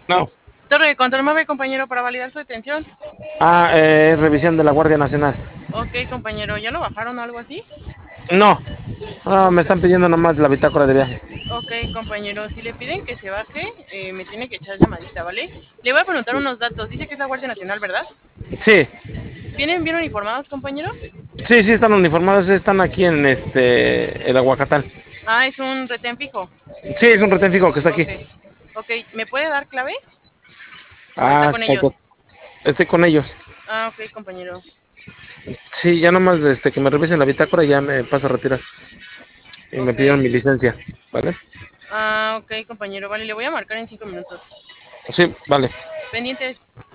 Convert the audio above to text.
No. Torre de control móvil, compañero, para validar su detención. Revisión de la Guardia Nacional. Ok, compañero, ¿ya lo bajaron o algo así? No, no, me Ok, están pidiendo nomás la bitácora de viaje. ok, compañero, si le piden que se baje, me tiene que echar llamadita, ¿vale? Le voy a preguntar unos datos. Dice que es la Guardia Nacional, ¿verdad? Sí, ¿Vienen bien uniformados, compañero? sí, sí, están uniformados, están aquí en el Aguacatal. Ah, es un retén fijo. Sí, es un retén fijo que está aquí. Ok, ok, ¿me puede dar clave? ¿O está con Caco, ellos? estoy con ellos. Ah, ok, compañero. Sí, ya nomás que me revisen la bitácora y ya me paso a retirar. Y me Ok. pidieron mi licencia, ¿vale? Ah, ok, compañero. Vale, le voy a marcar en 5 minutos. Sí, vale. Pendientes.